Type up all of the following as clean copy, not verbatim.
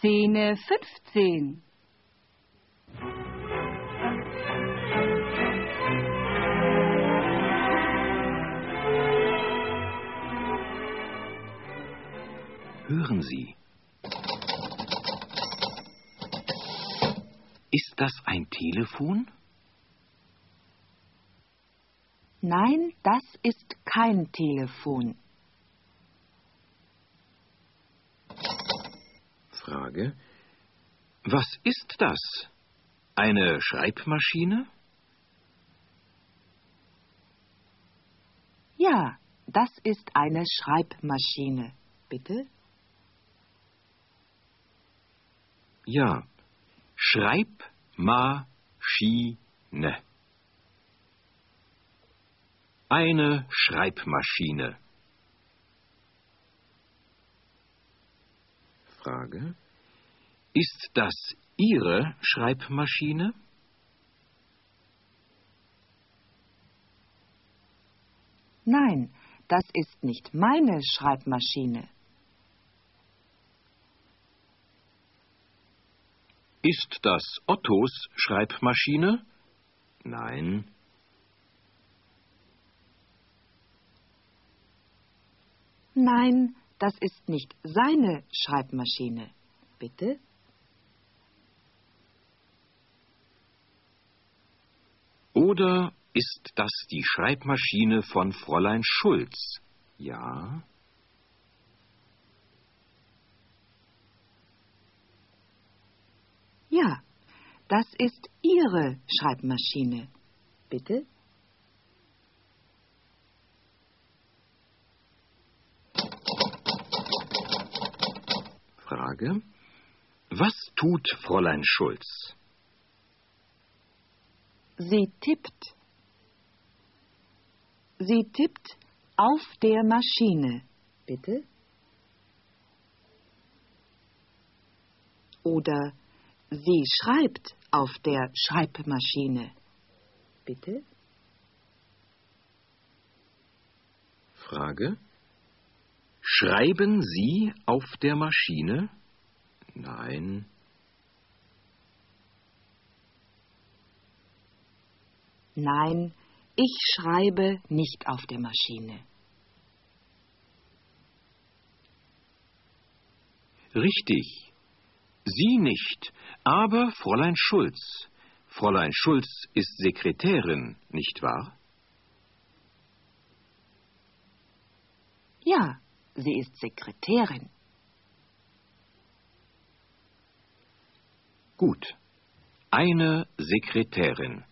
Szene 15. Hören Sie. Ist das ein Telefon? Nein, das ist kein Telefon. Frage. Was ist das? Eine Schreibmaschine? Ja, das ist eine Schreibmaschine. Bitte? Ja, Schreibmaschine. Eine Schreibmaschine. Frage. Ist das Ihre Schreibmaschine? Nein, das ist nicht meine Schreibmaschine. Ist das Ottos Schreibmaschine? Nein. Nein, das ist nicht seine Schreibmaschine. Bitte? Oder ist das die Schreibmaschine von Fräulein Schulz? Ja. Ja, das ist Ihre Schreibmaschine. Bitte? Frage. Was tut Fräulein Schulz? Sie tippt. Sie tippt auf der Maschine. Bitte? Oder sie schreibt auf der Schreibmaschine. Bitte? Frage. Schreiben Sie auf der Maschine? Nein. Nein, ich schreibe nicht auf der Maschine. Richtig. Sie nicht, aber Fräulein Schulz. Fräulein Schulz ist Sekretärin, nicht wahr? Ja, sie ist Sekretärin. Gut. Eine Sekretärin.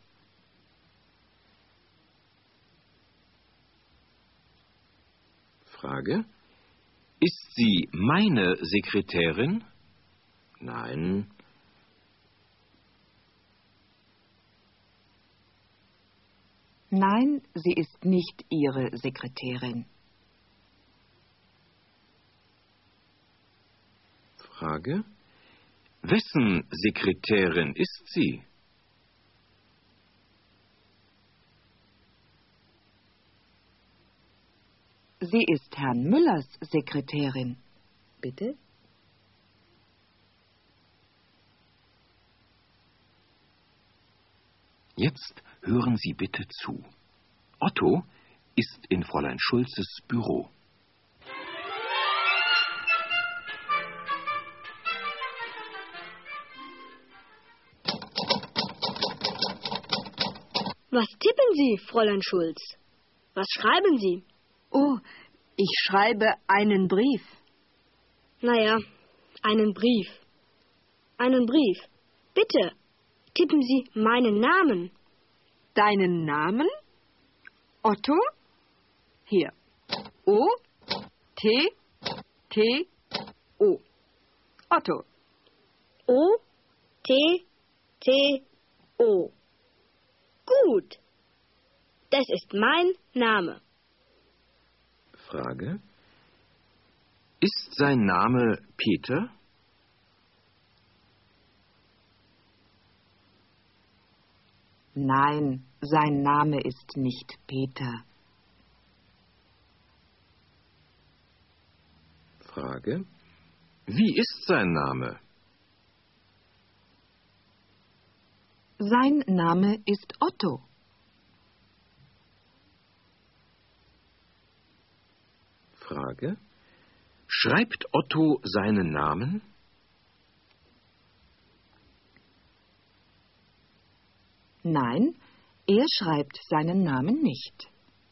Frage. Ist sie meine Sekretärin? Nein. Nein, sie ist nicht Ihre Sekretärin. Frage. Wessen Sekretärin ist sie? Sie ist Herrn Müllers Sekretärin. Bitte? Jetzt hören Sie bitte zu. Otto ist in Fräulein Schulzes Büro. Was tippen Sie, Fräulein Schulz? Was schreiben Sie? Oh, ich schreibe einen Brief. Naja, einen Brief. Einen Brief. Bitte, tippen Sie meinen Namen. Deinen Namen? Otto? Hier. O, T, T, O. Otto. O, T, T, O. Gut. Das ist mein Name. Frage. Ist sein Name Peter? Nein, sein Name ist nicht Peter. Frage. Wie ist sein Name? Sein Name ist Otto. Frage. Schreibt Otto seinen Namen? Nein, er schreibt seinen Namen nicht.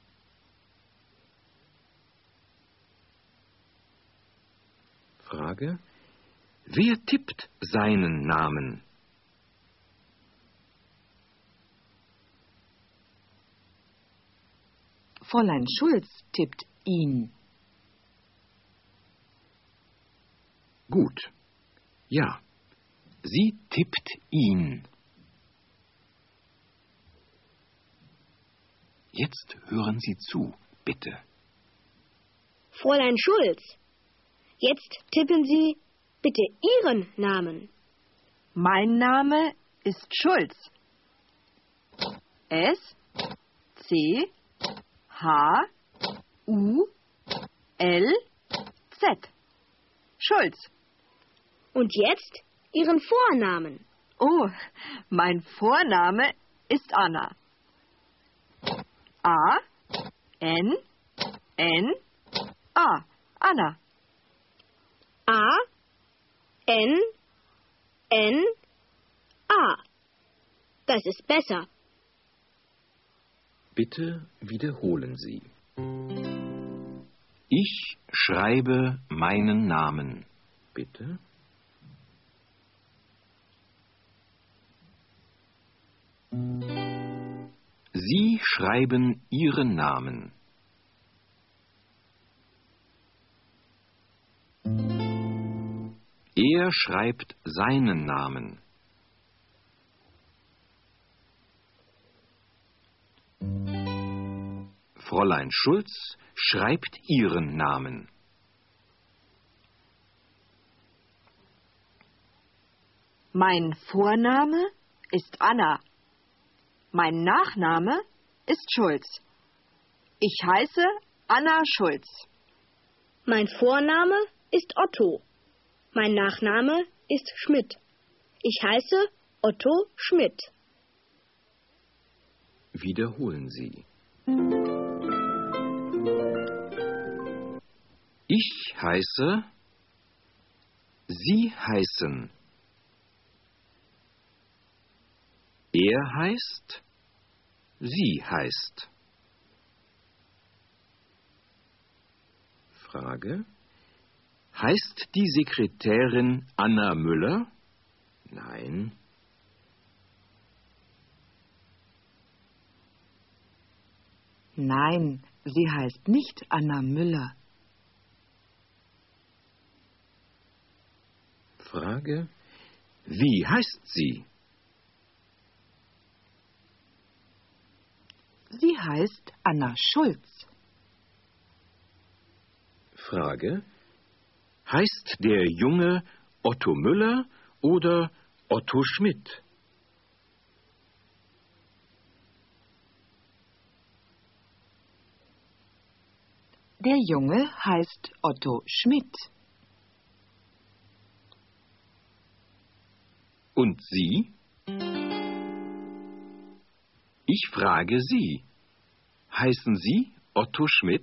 Frage. Wer tippt seinen Namen? Fräulein Schulz tippt ihn. Gut. Ja, sie tippt ihn. Jetzt hören Sie zu, bitte. Fräulein Schulz, jetzt tippen Sie bitte Ihren Namen. Mein Name ist Schulz. S, C, H, U, L, Z. Schulz. Und jetzt Ihren Vornamen. Oh, mein Vorname ist Anna. A, N, N, A. Anna. A, N, N, A. Das ist besser. Bitte wiederholen Sie. Ich schreibe meinen Namen. Bitte. Sie schreiben Ihren Namen. Er schreibt seinen Namen. Fräulein Schulz schreibt Ihren Namen. Mein Vorname ist Anna. Mein Nachname ist Schulz. Ich heiße Anna Schulz. Mein Vorname ist Otto. Mein Nachname ist Schmidt. Ich heiße Otto Schmidt. Wiederholen Sie. Ich heiße, Sie heißen. Er heißt, sie heißt. Frage. Heißt die Sekretärin Anna Müller? Nein. Nein, sie heißt nicht Anna Müller. Frage. Wie heißt sie? Sie heißt Anna Schulz. Frage. Heißt der Junge Otto Müller oder Otto Schmidt? Der Junge heißt Otto Schmidt. Und Sie? Ich frage Sie. Heißen Sie Otto Schmidt?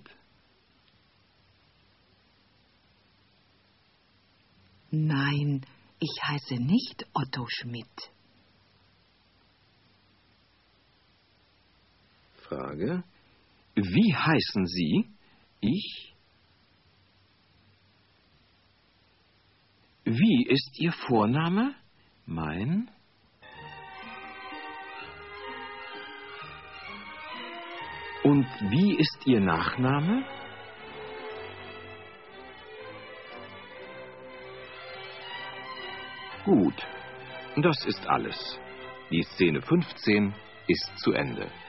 Nein, ich heiße nicht Otto Schmidt. Frage. Wie heißen Sie? Ich? Wie ist Ihr Vorname? Mein? Und wie ist Ihr Nachname? Gut, das ist alles. Die Szene 15 ist zu Ende.